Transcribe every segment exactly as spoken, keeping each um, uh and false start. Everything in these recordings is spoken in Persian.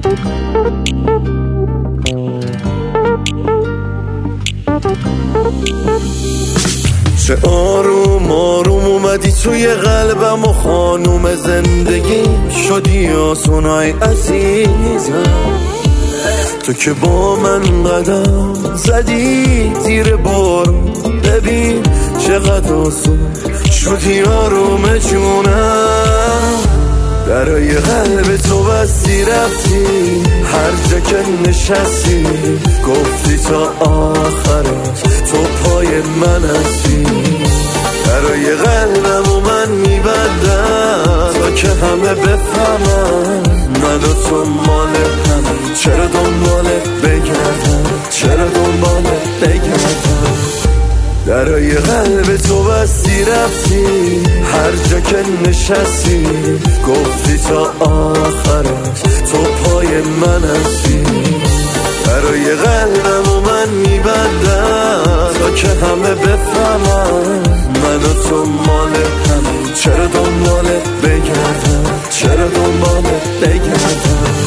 چه آروم آروم اومدی توی قلبم و خانوم زندگی شدی آسونای عزیزم. تو که با من قدم زدی زیر بارون، ببین چقدر آسون شدی آروم جونم. درای قلب تو بستی رفتی، هر جا که نشستی گفتی تا آخرش تو پای من هستی. درای قلبم و من میبندم تا که همه بفهمن من و تو مال همه. چرا دنبالت بگردم، چرا دنبالت بگردم. درای قلب تو بستی رفتی، هر جا که نشستی گفتی تا آخرش تو پای من هستی. درای قلبم و من میبندم تا که همه بفهمن من و تو مال همه. چرا دنبالت بگردم، چرا دنبالت بگردم.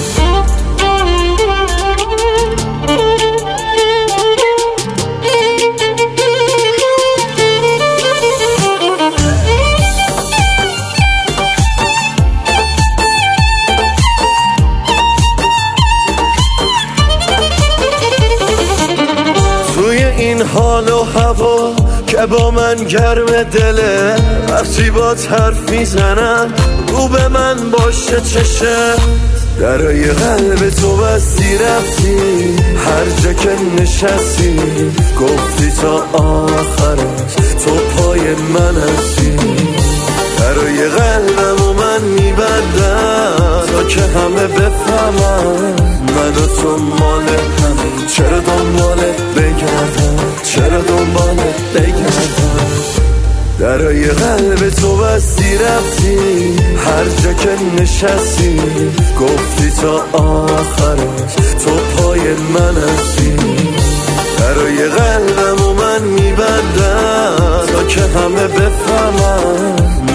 این حال و هوا که با من گرم دله، وقتی با حرف میزنن رو به من باشه چشه. درای قلب تو بستی رفتی، هر جا که نشستی گفتی تا آخرش تو پای من هستی. درای قلبم و من میبندم تا که همه بفهمن من و تو مال همه. چرا دنبالت بگردم، چرا دنبالت بگردم. درای قلب تو بستی رفتی، هر جا که نشستی گفتی تا آخرش تو پای من هستی. درای قلبم و من میبندم تا که همه بفهمن